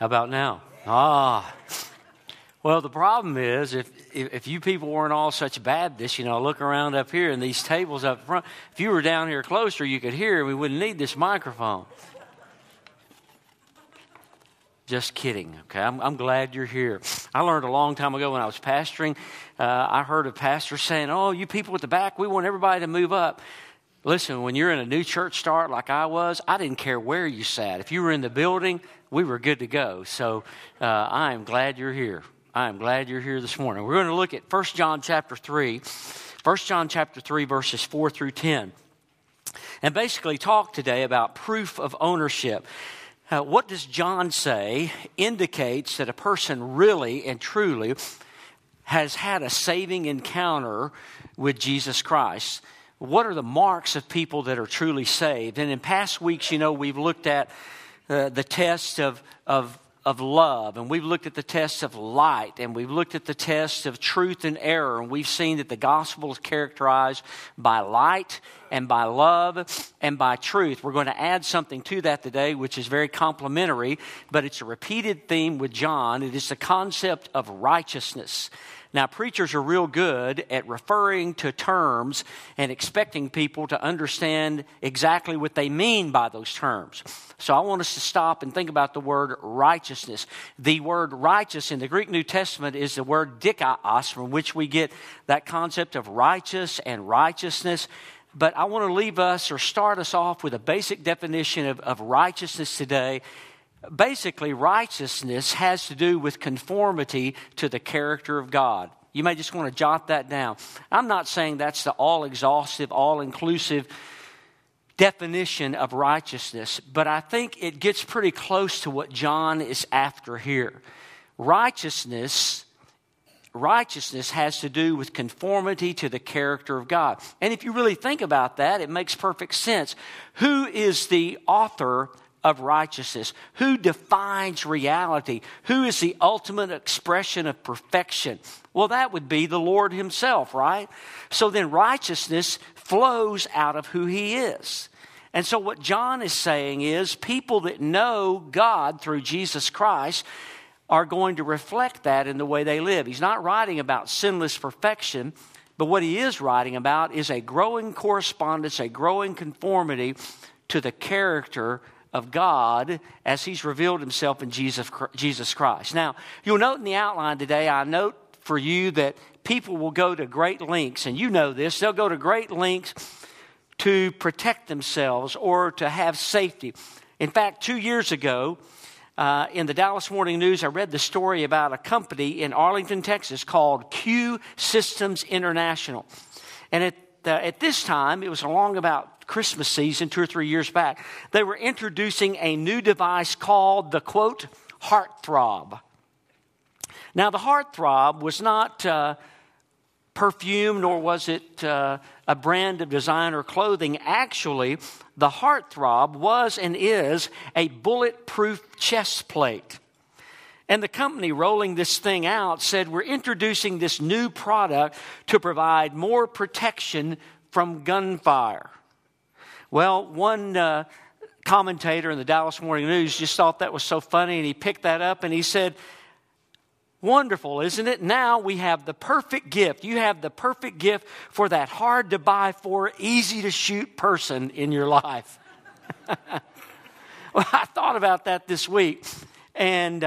How about now? Well, the problem is if you people weren't all such Baptists, look around up here and these tables up front, if you were down here closer, you could hear, we wouldn't need this microphone. Just kidding, okay? I'm glad you're here. I learned a long time ago when I was pastoring, I heard a pastor saying, oh, you people at the back, we want everybody to move up. Listen, when you're in a new church start like I was, I didn't care where you sat. If you were in the building, we were good to go. So I am glad you're here. I am glad you're here this morning. We're going to look at 1 John chapter 3. 1 John chapter 3, verses 4 through 10. And basically talk today about proof of ownership. What does John say indicates that a person really and truly has had a saving encounter with Jesus Christ? What are the marks of people that are truly saved? And in past weeks, we've looked at the test of love, and we've looked at the test of light, and we've looked at the test of truth and error, and we've seen that the gospel is characterized by light and by love and by truth. We're going to add something to that today, which is very complementary, but it's a repeated theme with John. It is the concept of righteousness. Now, preachers are real good at referring to terms and expecting people to understand exactly what they mean by those terms. So I want us to stop and think about the word righteousness. The word righteous in the Greek New Testament is the word dikaios, from which we get that concept of righteous and righteousness. But I want to leave us or start us off with a basic definition of righteousness today. Basically, righteousness has to do with conformity to the character of God. You may just want to jot that down. I'm not saying that's the all-exhaustive, all-inclusive definition of righteousness, but I think it gets pretty close to what John is after here. Righteousness has to do with conformity to the character of God. And if you really think about that, it makes perfect sense. Who is the author of righteousness? Who defines reality? Who is the ultimate expression of perfection? Well, that would be the Lord himself, right? So then righteousness flows out of who he is. And so what John is saying is people that know God through Jesus Christ are going to reflect that in the way they live. He's not writing about sinless perfection, but what he is writing about is a growing correspondence, a growing conformity to the character of God as he's revealed himself in Jesus Christ. Now, you'll note in the outline today, I note for you that people will go to great lengths, and you know this, they'll go to great lengths to protect themselves or to have safety. In fact, 2 years ago, in the Dallas Morning News, I read the story about a company in Arlington, Texas called Q Systems International. And at this time, it was along about Christmas season 2 or 3 years back, they were introducing a new device called the, quote, Heartthrob. Now, the Heartthrob was not perfume, nor was it a brand of designer clothing. Actually, the Heartthrob was and is a bulletproof chest plate. And the company rolling this thing out said, we're introducing this new product to provide more protection from gunfire. Well, one commentator in the Dallas Morning News just thought that was so funny, and he picked that up and he said, wonderful, isn't it? Now we have the perfect gift. You have the perfect gift for that hard to buy for, easy to shoot person in your life. Well, I thought about that this week, and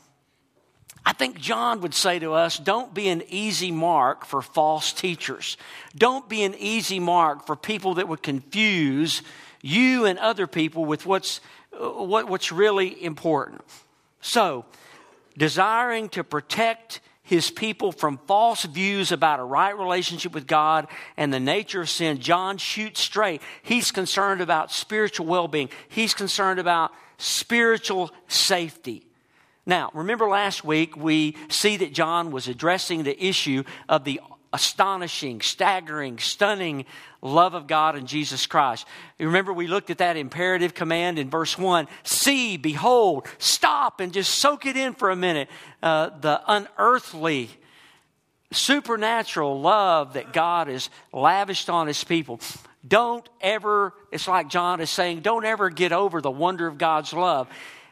I think John would say to us, don't be an easy mark for false teachers. Don't be an easy mark for people that would confuse you and other people with what's really important. So, desiring to protect his people from false views about a right relationship with God and the nature of sin, John shoots straight. He's concerned about spiritual well-being. He's concerned about spiritual safety. Now, remember last week we see that John was addressing the issue of the astonishing, staggering, stunning love of God in Jesus Christ. You remember we looked at that imperative command in verse 1. See, behold, stop and just soak it in for a minute. The unearthly, supernatural love that God has lavished on his people. Don't ever, it's like John is saying, don't ever get over the wonder of God's love.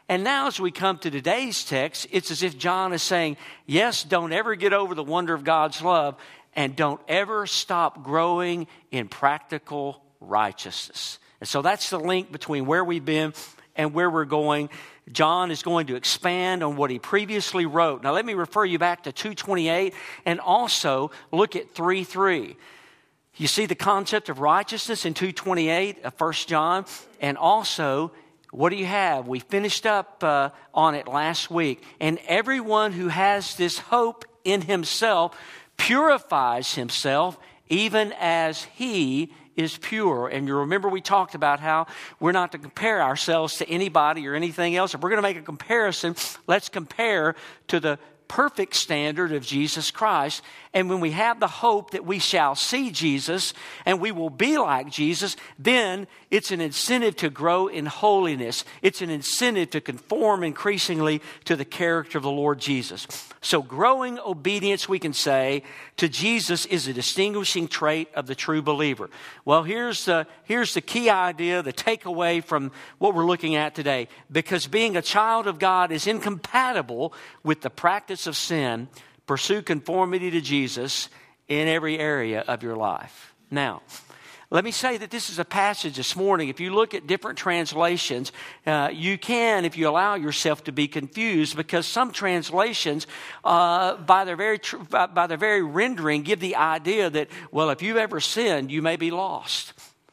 And now as we come to today's text, it's as if John is saying, yes, don't ever get over the wonder of God's love, and don't ever stop growing in practical righteousness. And so that's the link between where we've been and where we're going. John is going to expand on what he previously wrote. Now let me refer you back to 2:28 and also look at 3:3. You see the concept of righteousness in 2:28 of 1 John, and also what do you have? We finished up on it last week. And everyone who has this hope in himself purifies himself even as he is pure. And you remember we talked about how we're not to compare ourselves to anybody or anything else. If we're going to make a comparison, let's compare to the perfect standard of Jesus Christ. And when we have the hope that we shall see Jesus and we will be like Jesus, then it's an incentive to grow in holiness. It's an incentive to conform increasingly to the character of the Lord Jesus. So growing obedience, we can say, to Jesus is a distinguishing trait of the true believer. Well, here's the key idea, the takeaway from what we're looking at today. Because being a child of God is incompatible with the practice of sin, pursue conformity to Jesus in every area of your life. Now, let me say that this is a passage this morning. If you look at different translations, you can, if you allow yourself to be confused, because some translations, by their very rendering, give the idea that, well, if you've ever sinned, you may be lost.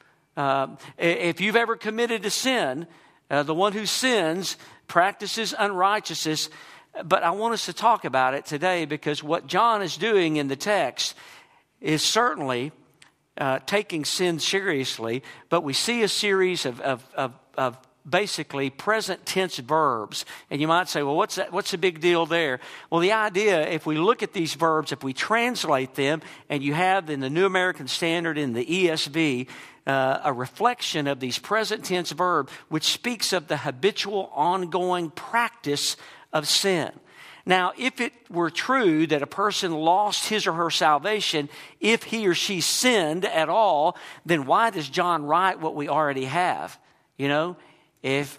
If you've ever committed a sin, the one who sins practices unrighteousness. But I want us to talk about it today, because what John is doing in the text is certainly taking sin seriously, but we see a series of basically present tense verbs. And you might say, well, what's the big deal there? Well, the idea, if we look at these verbs, if we translate them, and you have in the New American Standard, in the ESV, a reflection of these present tense verbs, which speaks of the habitual, ongoing practice of sin. Now, if it were true that a person lost his or her salvation if he or she sinned at all, then why does John write what we already have? You know, if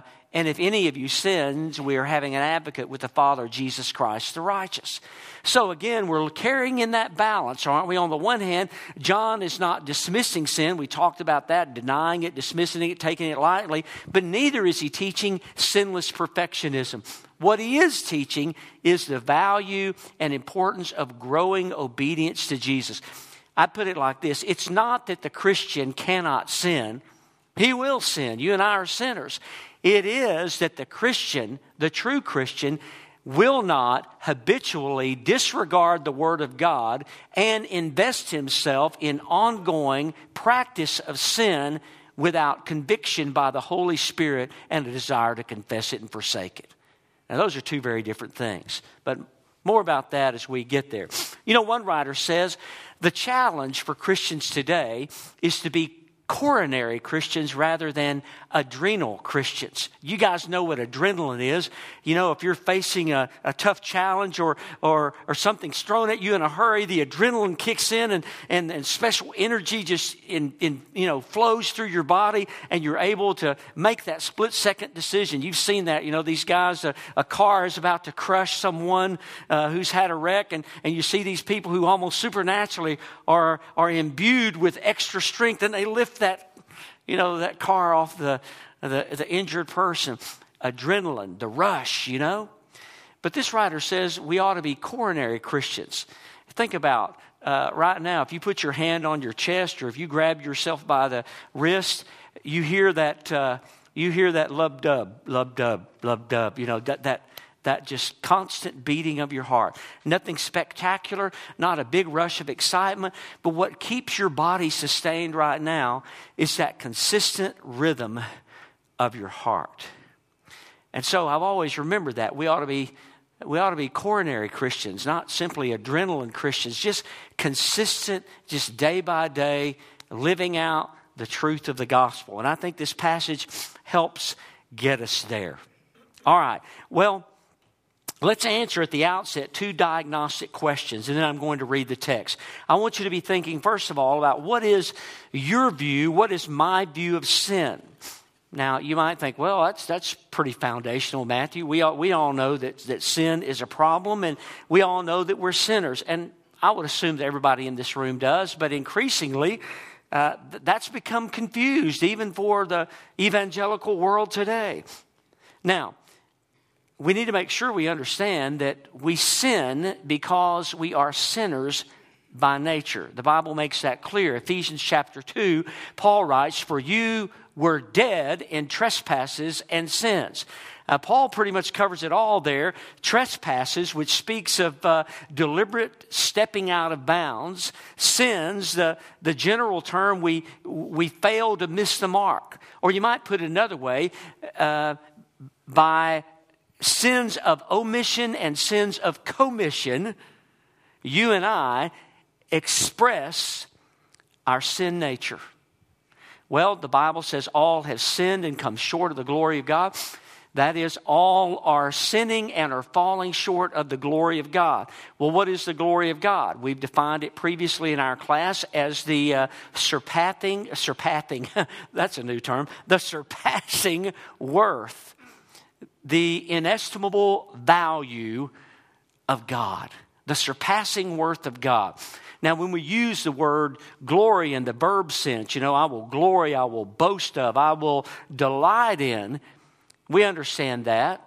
any of you sins, we are having an advocate with the Father, Jesus Christ the righteous. So again, we're carrying in that balance, aren't we? On the one hand, John is not dismissing sin. We talked about that, denying it, dismissing it, taking it lightly. But neither is he teaching sinless perfectionism. What he is teaching is the value and importance of growing obedience to Jesus. I put it like this. It's not that the Christian cannot sin. He will sin. You and I are sinners. It is that the Christian, the true Christian, will not habitually disregard the Word of God and invest himself in ongoing practice of sin without conviction by the Holy Spirit and a desire to confess it and forsake it. Now, those are two very different things, but more about that as we get there. You know, one writer says the challenge for Christians today is to be coronary Christians rather than adrenal Christians. You guys know what adrenaline is. You know, if you're facing a tough challenge or something's thrown at you in a hurry, the adrenaline kicks in and special energy just flows through your body, and you're able to make that split-second decision. You've seen that. You know, these guys, a car is about to crush someone who's had a wreck, and you see these people who almost supernaturally are imbued with extra strength, and they lift that car off the injured person. Adrenaline, the rush, you know. But this writer says we ought to be coronary Christians. Think about right now, if you put your hand on your chest or if you grab yourself by the wrist, you hear that lub-dub, lub-dub, lub-dub, you know, that just constant beating of your heart. Nothing spectacular, not a big rush of excitement, but what keeps your body sustained right now is that consistent rhythm of your heart. And so I've always remembered that. We ought to be coronary Christians, not simply adrenaline Christians, just consistent, just day by day, living out the truth of the gospel. And I think this passage helps get us there. All right, well, let's answer at the outset two diagnostic questions, and then I'm going to read the text. I want you to be thinking, first of all, about what is your view, what is my view of sin? Now, you might think, well, that's pretty foundational, Matthew. We all know that sin is a problem, and we all know that we're sinners. And I would assume that everybody in this room does, but increasingly, that's become confused, even for the evangelical world today. Now, we need to make sure we understand that we sin because we are sinners by nature. The Bible makes that clear. Ephesians chapter 2, Paul writes, "For you were dead in trespasses and sins." Paul pretty much covers it all there. Trespasses, which speaks of deliberate stepping out of bounds. Sins, the general term, we fail to miss the mark. Or you might put it another way, by sins of omission and sins of commission, you and I express our sin nature. Well, the Bible says all have sinned and come short of the glory of God. That is, all are sinning and are falling short of the glory of God. Well, what is the glory of God? We've defined it previously in our class as the surpassing, that's a new term, the surpassing worth, the inestimable value of God, the surpassing worth of God. Now, when we use the word glory in the verb sense, I will glory, I will boast of, I will delight in, we understand that.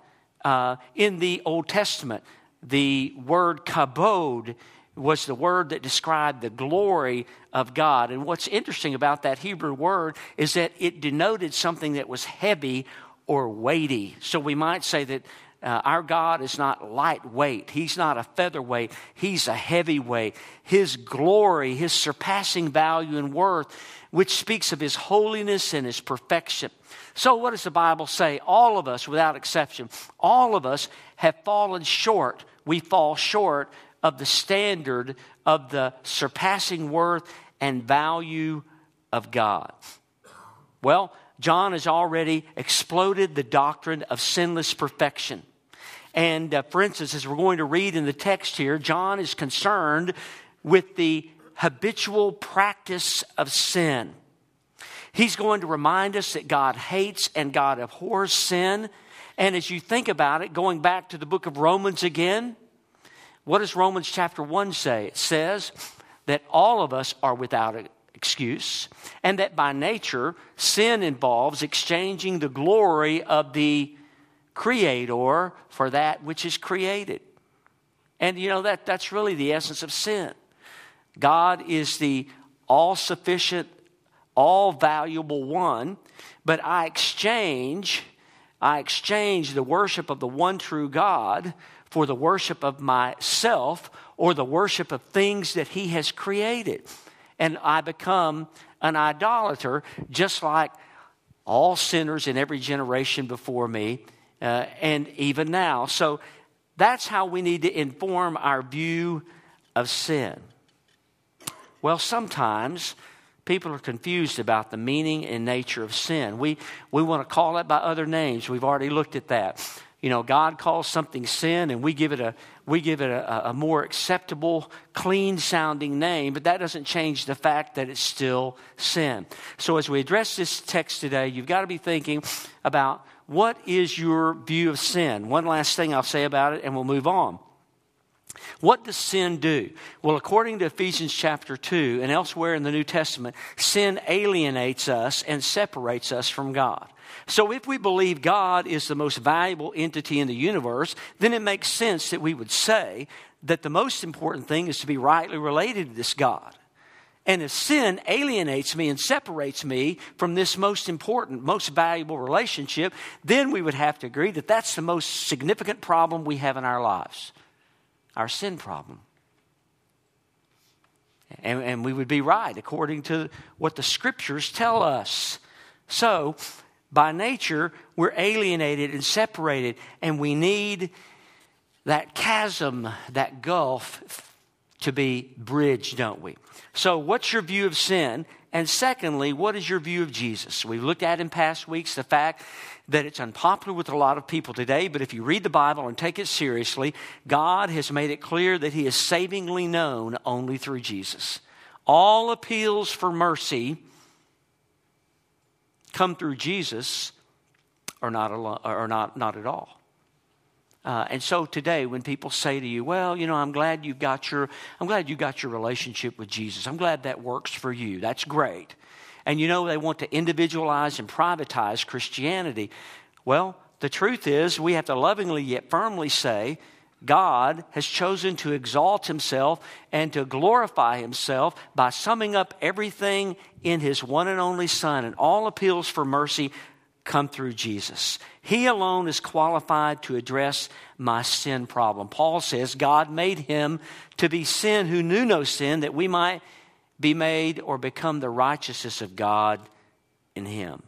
In the Old Testament, the word kabod was the word that described the glory of God. And what's interesting about that Hebrew word is that it denoted something that was heavy or weighty. So we might say that our God is not lightweight. He's not a featherweight. He's a heavyweight. His glory, His surpassing value and worth, which speaks of His holiness and His perfection. So what does the Bible say? All of us, without exception, all of us have fallen short. We fall short of the standard of the surpassing worth and value of God. Well, John has already exploded the doctrine of sinless perfection. And for instance, as we're going to read in the text here, John is concerned with the habitual practice of sin. He's going to remind us that God hates and God abhors sin. And as you think about it, going back to the book of Romans again, what does Romans chapter 1 say? It says that all of us are without excuse, and that by nature, sin involves exchanging the glory of the Creator for that which is created. And that's really the essence of sin. God is the all-sufficient, all-valuable one, but I exchange the worship of the one true God for the worship of myself or the worship of things that He has created. And I become an idolater, just like all sinners in every generation before me, and even now. So that's how we need to inform our view of sin. Well, sometimes people are confused about the meaning and nature of sin. We want to call it by other names. We've already looked at that. God calls something sin, and we give it a more acceptable, clean-sounding name, but that doesn't change the fact that it's still sin. So as we address this text today, you've got to be thinking about what is your view of sin. One last thing I'll say about it, and we'll move on. What does sin do? Well, according to Ephesians chapter 2 and elsewhere in the New Testament, sin alienates us and separates us from God. So if we believe God is the most valuable entity in the universe, then it makes sense that we would say that the most important thing is to be rightly related to this God. And if sin alienates me and separates me from this most important, most valuable relationship, then we would have to agree that that's the most significant problem we have in our lives. Our sin problem. And we would be right according to what the Scriptures tell us. So, by nature, we're alienated and separated, and we need that chasm, that gulf, to be bridged, don't we? So, what's your view of sin? And secondly, what is your view of Jesus? We've looked at in past weeks the fact that it's unpopular with a lot of people today, but if you read the Bible and take it seriously, God has made it clear that He is savingly known only through Jesus. All appeals for mercy come through Jesus or not at all. And so today, when people say to you, "Well, I'm glad you got your relationship with Jesus. I'm glad that works for you. That's great." And they want to individualize and privatize Christianity. Well, the truth is, we have to lovingly yet firmly say, God has chosen to exalt himself and to glorify himself by summing up everything in his one and only Son, and all appeals for mercy come through Jesus. He alone is qualified to address my sin problem. Paul says God made him to be sin who knew no sin, that we might be made or become the righteousness of God in him.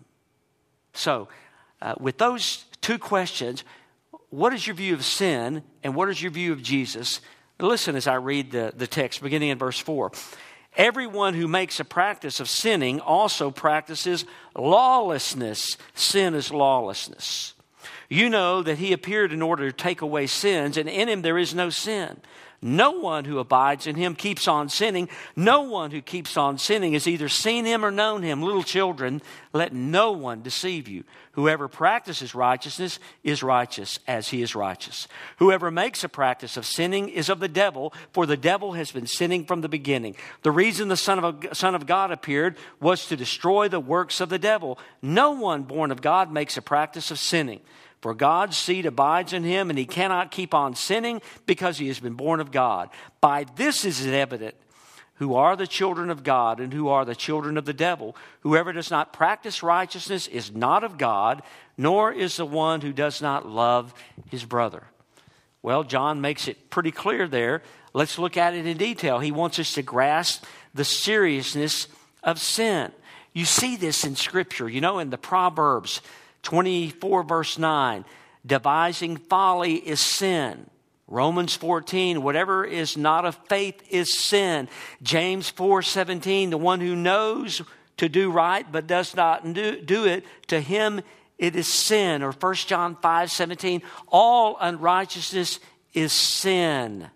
So, with those two questions, what is your view of sin and what is your view of Jesus? Listen as I read the text beginning in verse 4. Everyone who makes a practice of sinning also practices lawlessness. Sin is lawlessness. You know that he appeared in order to take away sins, and in him there is no sin. No one who abides in him keeps on sinning. No one who keeps on sinning has either seen him or known him. Little children, let no one deceive you. Whoever practices righteousness is righteous as he is righteous. Whoever makes a practice of sinning is of the devil, for the devil has been sinning from the beginning. The reason the Son of God appeared was to destroy the works of the devil. No one born of God makes a practice of sinning. For God's seed abides in him, and he cannot keep on sinning because he has been born of God. By this is it evident who are the children of God and who are the children of the devil. Whoever does not practice righteousness is not of God, nor is the one who does not love his brother. Well, John makes it pretty clear there. Let's look at it in detail. He wants us to grasp the seriousness of sin. You see this in Scripture, in the Proverbs 24 verse 9, devising folly is sin. Romans 14, whatever is not of faith is sin. James 4:17, the one who knows to do right but does not do it, to him it is sin. Or 1 John 5:17, all unrighteousness is sin.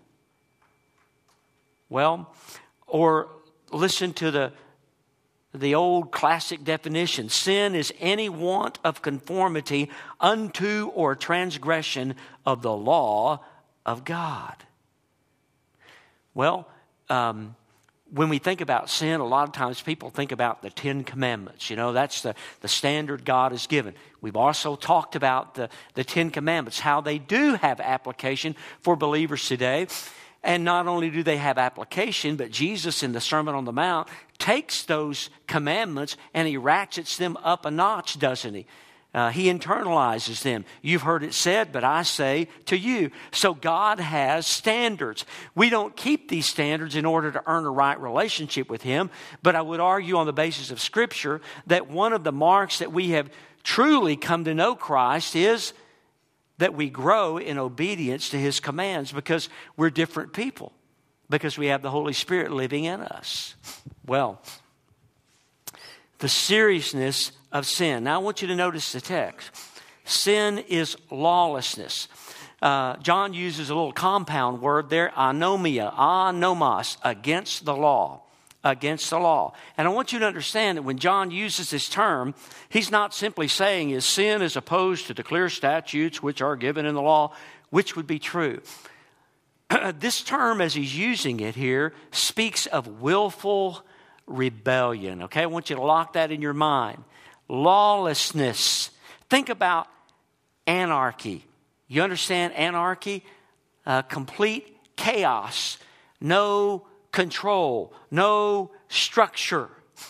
Well, or listen to the old classic definition. Sin is any want of conformity unto or transgression of the law of God. Well, when we think about sin, a lot of times people think about the Ten Commandments. That's the standard God has given. We've also talked about the Ten Commandments, how they do have application for believers today. And not only do they have application, but Jesus in the Sermon on the Mount takes those commandments and he ratchets them up a notch, doesn't he? He internalizes them. You've heard it said, but I say to you. So God has standards. We don't keep these standards in order to earn a right relationship with him, but I would argue on the basis of Scripture that one of the marks that we have truly come to know Christ is that we grow in obedience to his commands, because we're different people, because we have the Holy Spirit living in us. Well, the seriousness of sin. Now I want you to notice the text. Sin is lawlessness. John uses a little compound word there, anomos, against the law. Against the law. And I want you to understand that when John uses this term, he's not simply saying is sin as opposed to the clear statutes which are given in the law, which would be true. This term, as he's using it here, speaks of willful rebellion. Okay, I want you to lock that in your mind. Lawlessness. Think about anarchy. You understand anarchy? Complete chaos. No control, no structure.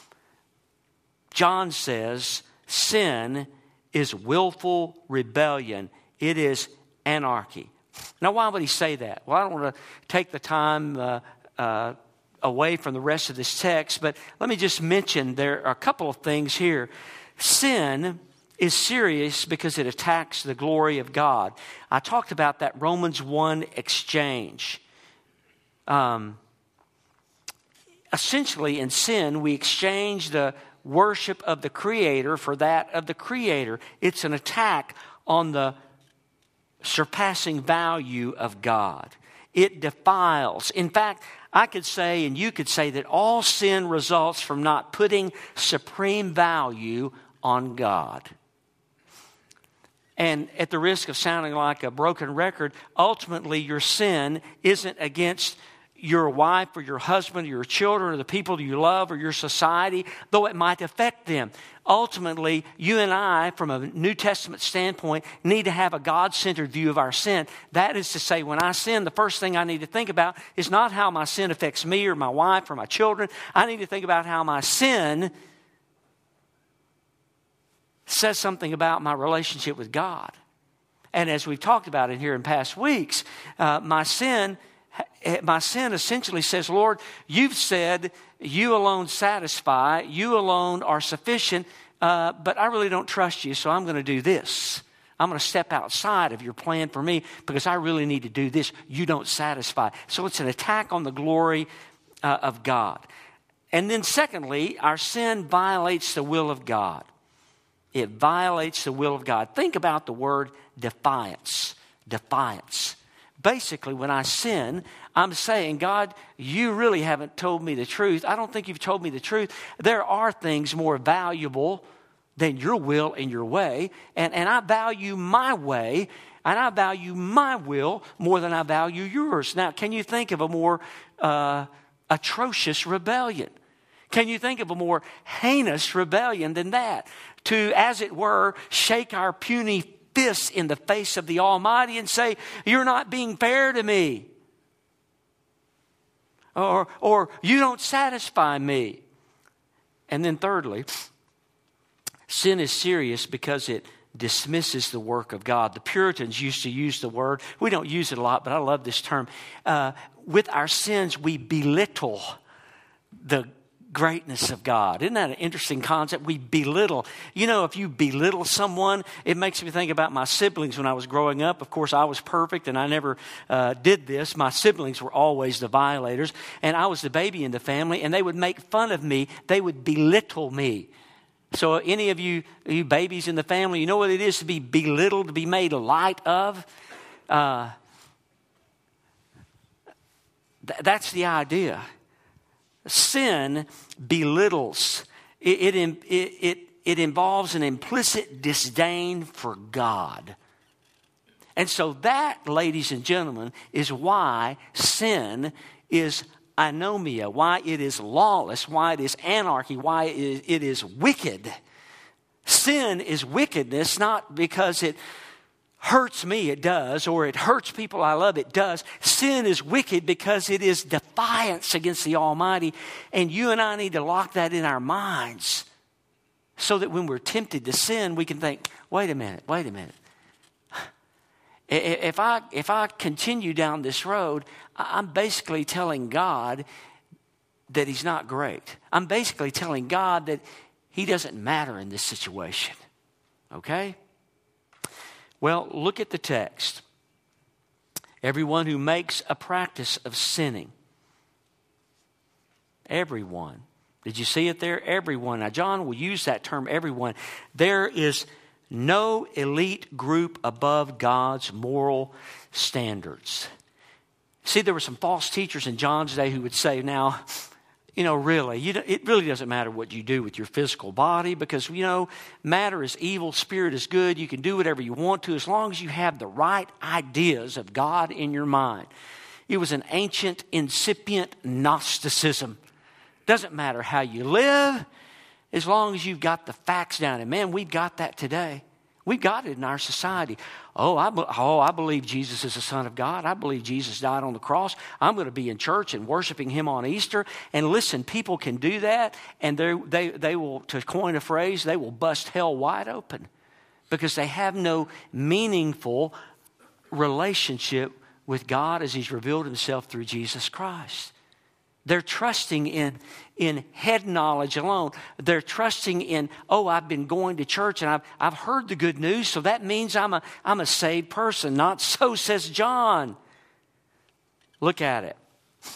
John says sin is willful rebellion. It is anarchy. Now, why would he say that? Well, I don't want to take the time away from the rest of this text, but let me just mention there are a couple of things here. Sin is serious because it attacks the glory of God. I talked about that Romans 1 exchange. Essentially, in sin, we exchange the worship of the Creator for that of the Creator. It's an attack on the surpassing value of God. It defiles. In fact, I could say, and you could say, that all sin results from not putting supreme value on God. And at the risk of sounding like a broken record, ultimately your sin isn't against your wife or your husband or your children or the people you love or your society, though it might affect them. Ultimately, you and I, from a New Testament standpoint, need to have a God-centered view of our sin. That is to say, when I sin, the first thing I need to think about is not how my sin affects me or my wife or my children. I need to think about how my sin says something about my relationship with God. And as we've talked about it here in past weeks, my sin essentially says, Lord, you've said you alone satisfy, you alone are sufficient, but I really don't trust you, so I'm going to do this. I'm going to step outside of your plan for me because I really need to do this. You don't satisfy. So it's an attack on the glory of God. And then secondly, our sin violates the will of God. It violates the will of God. Think about the word defiance. Defiance. Basically, when I sin, I'm saying, God, you really haven't told me the truth. I don't think you've told me the truth. There are things more valuable than your will and your way. And I value my way and I value my will more than I value yours. Now, can you think of a more atrocious rebellion? Can you think of a more heinous rebellion than that? To, as it were, shake our puny fists in the face of the Almighty and say, you're not being fair to me. Or you don't satisfy me. And then thirdly, sin is serious because it dismisses the work of God. The Puritans used to use the word, we don't use it a lot, but I love this term. With our sins, we belittle the greatness of God. Isn't that an interesting concept? We belittle. You know, if you belittle someone, it makes me think about my siblings when I was growing up. Of course, I was perfect and I never did this. My siblings were always the violators, and I was the baby in the family, and they would make fun of me. They would belittle me. So any of you babies in the family, you know what it is to be belittled, to be made light of? That's the idea. Sin belittles. It involves an implicit disdain for God. And so that, ladies and gentlemen, is why sin is anomia, why it is lawless, why it is anarchy, why it is wicked. Sin is wickedness, not because it hurts me, it does, or it hurts people I love, it does. Sin is wicked because it is defiance against the Almighty, and you and I need to lock that in our minds so that when we're tempted to sin, we can think, wait a minute. If I continue down this road, I'm basically telling God that He's not great. I'm basically telling God that He doesn't matter in this situation. Okay? Well, look at the text. Everyone who makes a practice of sinning. Everyone. Did you see it there? Everyone. Now, John will use that term, everyone. There is no elite group above God's moral standards. See, there were some false teachers in John's day who would say, now, really, it really doesn't matter what you do with your physical body because, matter is evil, spirit is good. You can do whatever you want to as long as you have the right ideas of God in your mind. It was an ancient, incipient Gnosticism. Doesn't matter how you live as long as you've got the facts down. And man, we've got that today. We've got it in our society. I believe Jesus is the Son of God. I believe Jesus died on the cross. I'm going to be in church and worshiping Him on Easter. And listen, people can do that, and they will, to coin a phrase, they will bust hell wide open because they have no meaningful relationship with God as He's revealed Himself through Jesus Christ. They're trusting in head knowledge alone. They're trusting in, I've been going to church and I've heard the good news, so that means I'm a saved person. Not so, says John. Look at it.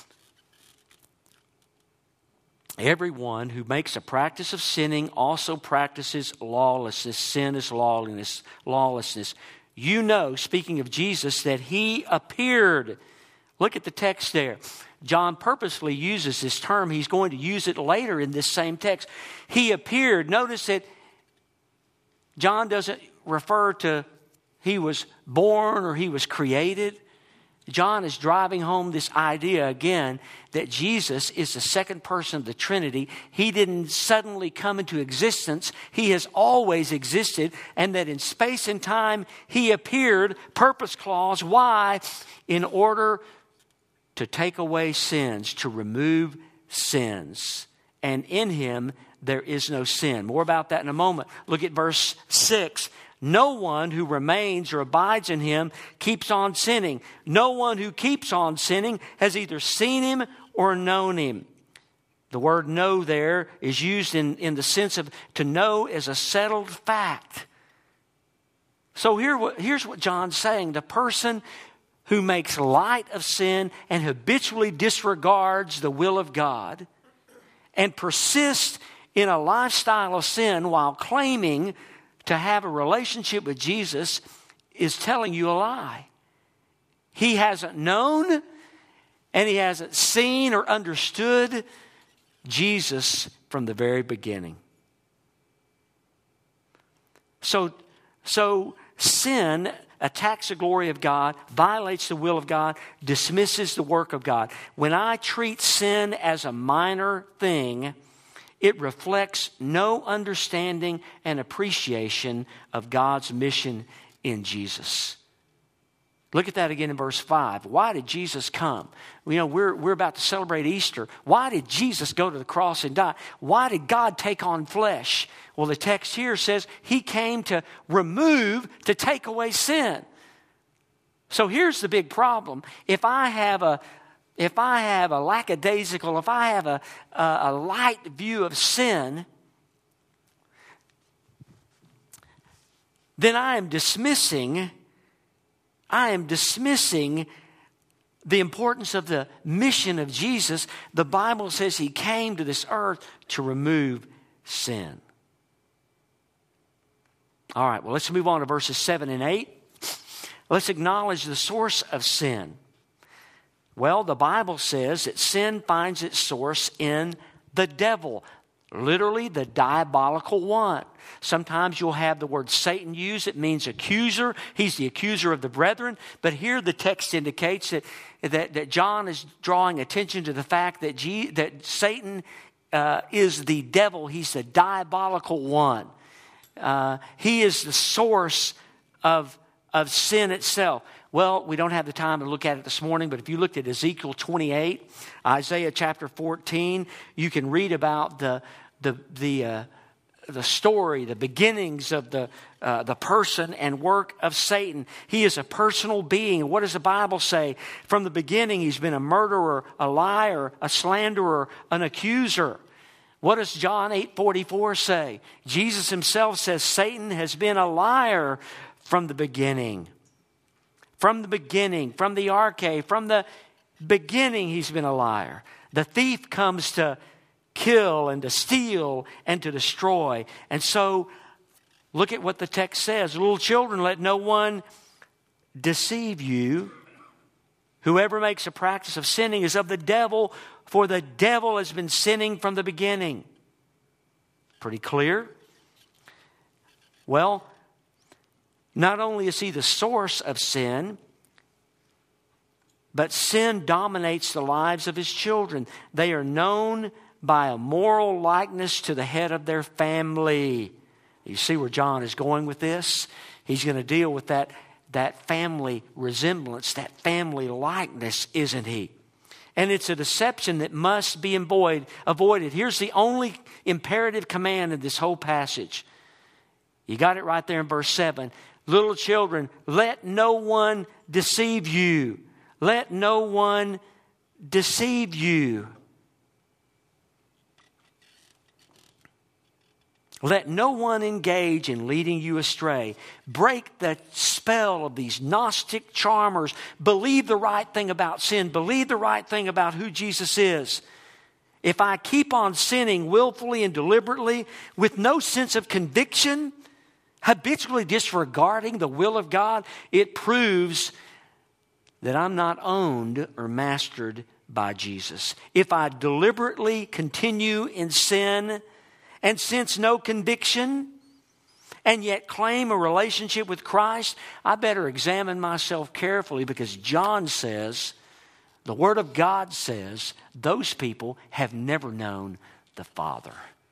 Everyone who makes a practice of sinning also practices lawlessness. Sin is lawlessness. You know, speaking of Jesus, that He appeared. Look at the text there. John purposely uses this term. He's going to use it later in this same text. He appeared. Notice that John doesn't refer to born or he was created. John is driving home this idea again that Jesus is the second person of the Trinity. He didn't suddenly come into existence. He has always existed, and that in space and time he appeared, purpose clause, why? In order to take away sins, to remove sins. And in him there is no sin. More about that in a moment. Look at verse 6. No one who remains or abides in him keeps on sinning. No one who keeps on sinning has either seen him or known him. The word know there is used in the sense of to know as a settled fact. So here's what John's saying. The person who makes light of sin and habitually disregards the will of God and persists in a lifestyle of sin while claiming to have a relationship with Jesus is telling you a lie. He hasn't known and he hasn't seen or understood Jesus from the very beginning. So sin attacks the glory of God, violates the will of God, dismisses the work of God. When I treat sin as a minor thing, it reflects no understanding and appreciation of God's mission in Jesus. Look at that again in verse 5. Why did Jesus come? We're about to celebrate Easter. Why did Jesus go to the cross and die? Why did God take on flesh? Well, the text here says he came to take away sin. So here's the big problem. If I have a lackadaisical, if I have a light view of sin, then I am dismissing the importance of the mission of Jesus. The Bible says he came to this earth to remove sin. All right, well, let's move on to verses 7 and 8. Let's acknowledge the source of sin. Well, the Bible says that sin finds its source in the devil, literally the diabolical one. Sometimes you'll have the word Satan used. It means accuser. He's the accuser of the brethren. But here the text indicates that John is drawing attention to the fact that Satan is the devil. He's the diabolical one. He is the source of sin itself. Well, we don't have the time to look at it this morning, but if you looked at Ezekiel 28, Isaiah chapter 14, you can read about the story, the beginnings of the person and work of Satan. He is a personal being. What does the Bible say? From the beginning, he's been a murderer, a liar, a slanderer, an accuser. What does John 8:44 say? Jesus himself says Satan has been a liar from the beginning. From the beginning, from the arche, from the beginning, he's been a liar. The thief comes to kill and to steal and to destroy. And so, look at what the text says. Little children, let no one deceive you. Whoever makes a practice of sinning is of the devil, for the devil has been sinning from the beginning. Pretty clear? Well, not only is he the source of sin, but sin dominates the lives of his children. They are known by a moral likeness to the head of their family. You see where John is going with this? He's going to deal with that family resemblance, that family likeness, isn't he? And it's a deception that must be avoided. Here's the only imperative command in this whole passage. You got it right there in verse 7. Little children, let no one deceive you. Let no one deceive you. Let no one engage in leading you astray. Break the spell of these Gnostic charmers. Believe the right thing about sin. Believe the right thing about who Jesus is. If I keep on sinning willfully and deliberately with no sense of conviction, habitually disregarding the will of God, it proves that I'm not owned or mastered by Jesus. If I deliberately continue in sin and sense no conviction and yet claim a relationship with Christ, I better examine myself carefully, because John says, the Word of God says, those people have never known the Father.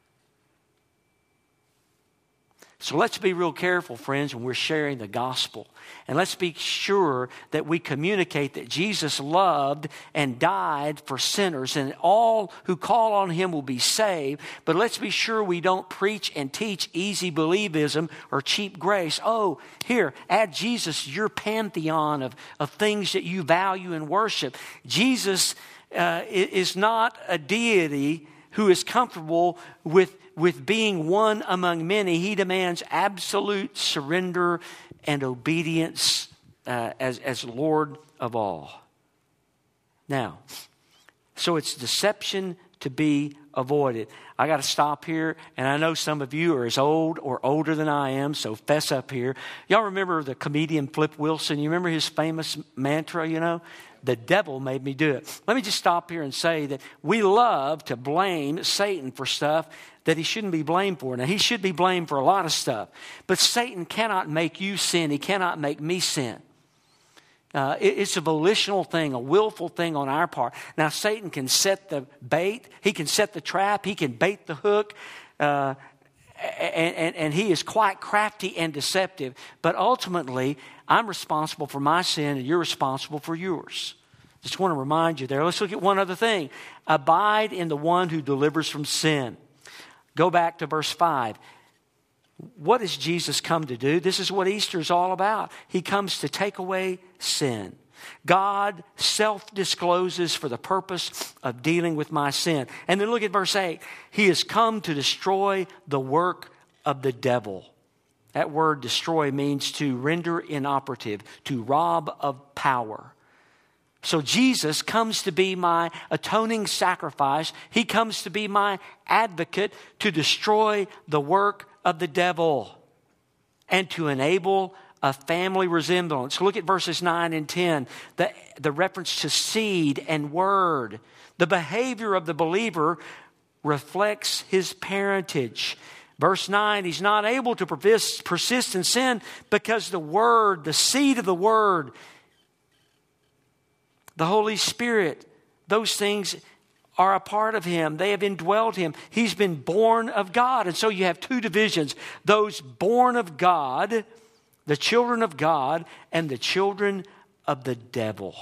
So let's be real careful, friends, when we're sharing the gospel. And let's be sure that we communicate that Jesus loved and died for sinners, and all who call on Him will be saved. But let's be sure we don't preach and teach easy believism or cheap grace. Oh, here, add Jesus to your pantheon of things that you value and worship. Jesus is not a deity who is comfortable with being one among many. He demands absolute surrender and obedience as Lord of all. Now, so it's deception to be avoided. I got to stop here, and I know some of you are as old or older than I am, so fess up here. Y'all remember the comedian Flip Wilson? You remember his famous mantra, The devil made me do it. Let me just stop here and say that we love to blame Satan for stuff that he shouldn't be blamed for. Now, he should be blamed for a lot of stuff, but Satan cannot make you sin. He cannot make me sin. It's a volitional thing, a willful thing on our part. Now, Satan can set the bait. He can set the trap. He can bait the hook. And he is quite crafty and deceptive. But ultimately, I'm responsible for my sin, and you're responsible for yours. Just want to remind you there. Let's look at one other thing. Abide in the one who delivers from sin. Go back to verse 5. What does Jesus come to do? This is what Easter is all about. He comes to take away sin. God self-discloses for the purpose of dealing with my sin. And then look at verse 8. He has come to destroy the work of the devil. That word destroy means to render inoperative, to rob of power. So Jesus comes to be my atoning sacrifice. He comes to be my advocate to destroy the work of the devil and to enable a family resemblance. Look at verses 9 and 10, the reference to seed and word. The behavior of the believer reflects his parentage. Verse 9, he's not able to persist in sin because the word, the seed of the word, the Holy Spirit, those things are a part of him. They have indwelled him. He's been born of God. And so you have two divisions. Those born of God, the children of God, and the children of the devil.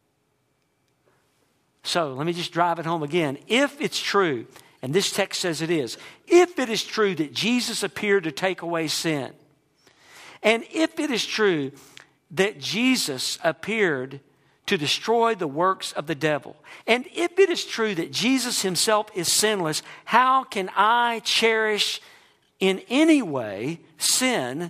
So let me just drive it home again. If it's true, and this text says it is, if it is true that Jesus appeared to take away sin, and if it is true that Jesus appeared to destroy the works of the devil, and if it is true that Jesus himself is sinless, how can I cherish in any way sin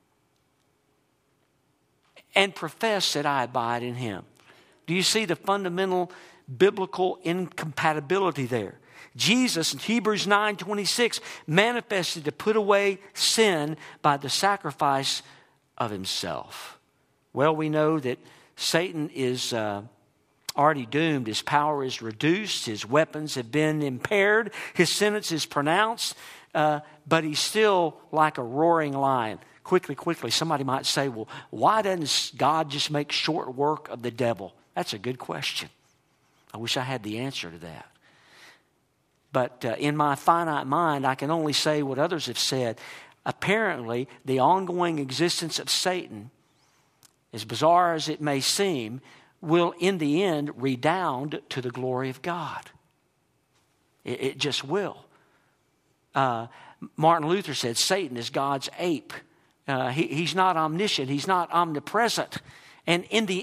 and profess that I abide in him? Do you see the fundamental biblical incompatibility there? Jesus in Hebrews 9:26 manifested to put away sin by the sacrifice of himself. Well, we know that Satan is already doomed. His power is reduced. His weapons have been impaired. His sentence is pronounced. But he's still like a roaring lion. Quickly, somebody might say, well, why doesn't God just make short work of the devil? That's a good question. I wish I had the answer to that. But in my finite mind, I can only say what others have said. Apparently, the ongoing existence of Satan, as bizarre as it may seem, will in the end redound to the glory of God. It just will. Martin Luther said Satan is God's ape. He's not omniscient. He's not omnipresent. And in the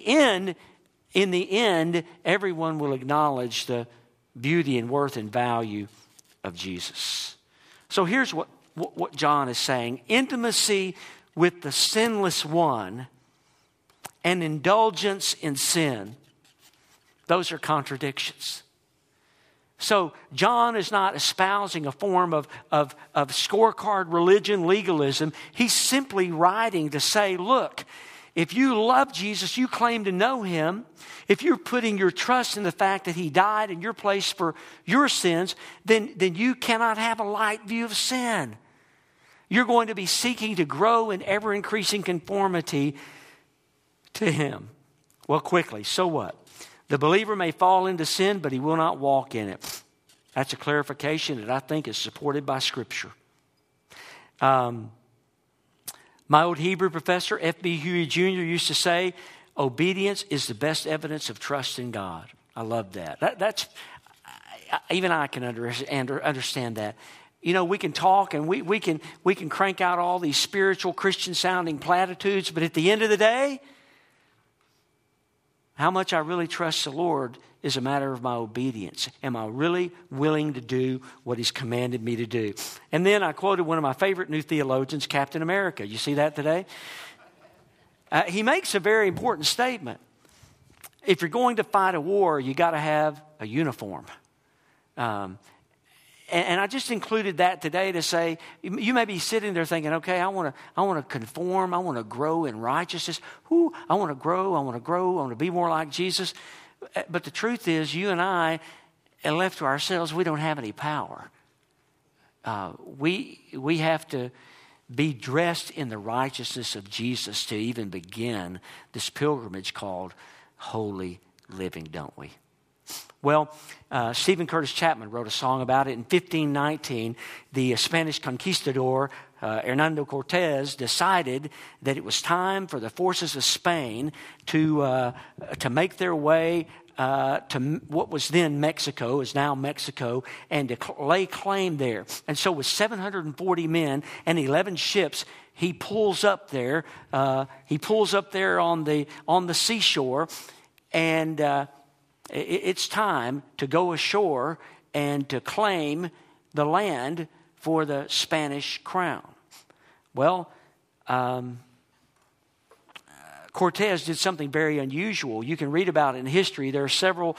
end, everyone will acknowledge the beauty and worth and value of Jesus. So here's what John is saying. Intimacy with the sinless one and indulgence in sin, those are contradictions. So John is not espousing a form of scorecard religion, legalism. He's simply writing to say, look, if you love Jesus, you claim to know him, if you're putting your trust in the fact that he died in your place for your sins, then you cannot have a light view of sin. You're going to be seeking to grow in ever-increasing conformity to Him. Well, quickly, so what? The believer may fall into sin, but he will not walk in it. That's a clarification that I think is supported by Scripture. My old Hebrew professor, F.B. Huey Jr., used to say, obedience is the best evidence of trust in God. I love that. That's even I can understand that. You know, we can talk and we can crank out all these spiritual Christian-sounding platitudes, but at the end of the day, how much I really trust the Lord is a matter of my obedience. Am I really willing to do what He's commanded me to do? And then I quoted one of my favorite new theologians, Captain America. You see that today? He makes a very important statement. If you're going to fight a war, you got to have a uniform. And I just included that today to say, you may be sitting there thinking, okay, I want to conform, I want to grow in righteousness. I want to grow, I want to be more like Jesus. But the truth is, you and I, and left to ourselves, we don't have any power. We have to be dressed in the righteousness of Jesus to even begin this pilgrimage called holy living, don't we? Well, Stephen Curtis Chapman wrote a song about it. In 1519, the Spanish conquistador Hernando Cortez decided that it was time for the forces of Spain to make their way to what was then Mexico, is now Mexico, and to lay claim there. And so with 740 men and 11 ships, he pulls up there. He pulls up there on the seashore, and it's time to go ashore and to claim the land for the Spanish crown. Well, Cortez did something very unusual. You can read about it in history. There are several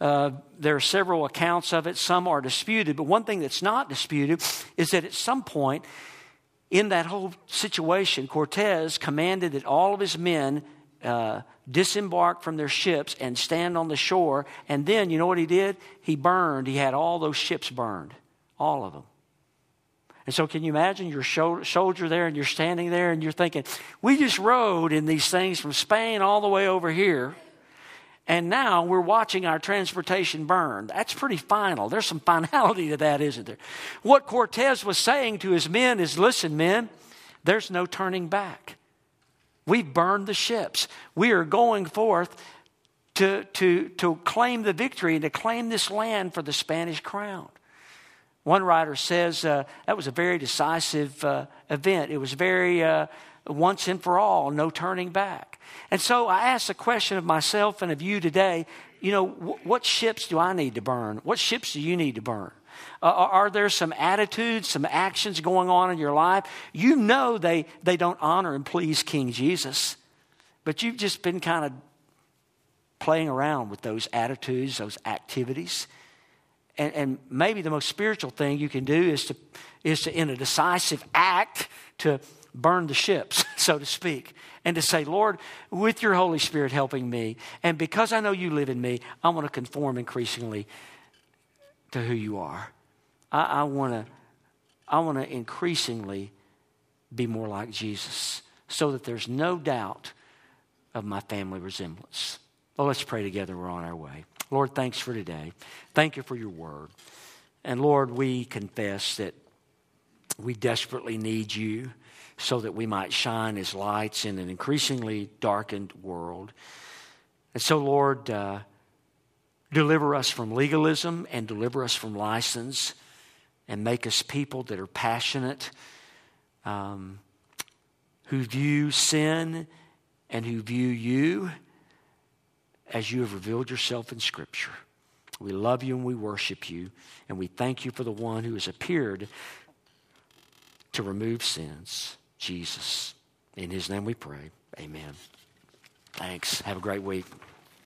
accounts of it. Some are disputed, but one thing that's not disputed is that at some point in that whole situation, Cortez commanded that all of his men disembark from their ships and stand on the shore. And then, you know what he did? He had all those ships burned. All of them. And so can you imagine you're a soldier there and you're standing there and you're thinking, we just rode in these things from Spain all the way over here. And now we're watching our transportation burn. That's pretty final. There's some finality to that, isn't there? What Cortez was saying to his men is, listen, men, there's no turning back. We've burned the ships. We are going forth to claim the victory and to claim this land for the Spanish crown. One writer says that was a very decisive event. It was very once and for all, no turning back. And so I ask the question of myself and of you today, you know, what ships do I need to burn? What ships do you need to burn? Are there some attitudes, some actions going on in your life? You know they don't honor and please King Jesus, but you've just been kind of playing around with those attitudes, those activities. And maybe the most spiritual thing you can do is to in a decisive act to burn the ships, so to speak, and to say, Lord, with your Holy Spirit helping me, and because I know you live in me, I want to conform increasingly to who you are. I want to increasingly be more like Jesus so that there's no doubt of my family resemblance. Well, let's pray together. We're on our way. Lord, thanks for today. Thank you for your word. And Lord, we confess that we desperately need you so that we might shine as lights in an increasingly darkened world. And so, Lord, deliver us from legalism and deliver us from license and make us people that are passionate, who view sin and who view you as you have revealed yourself in Scripture. We love you and we worship you, and we thank you for the one who has appeared to remove sins, Jesus. In his name we pray. Amen. Thanks. Have a great week.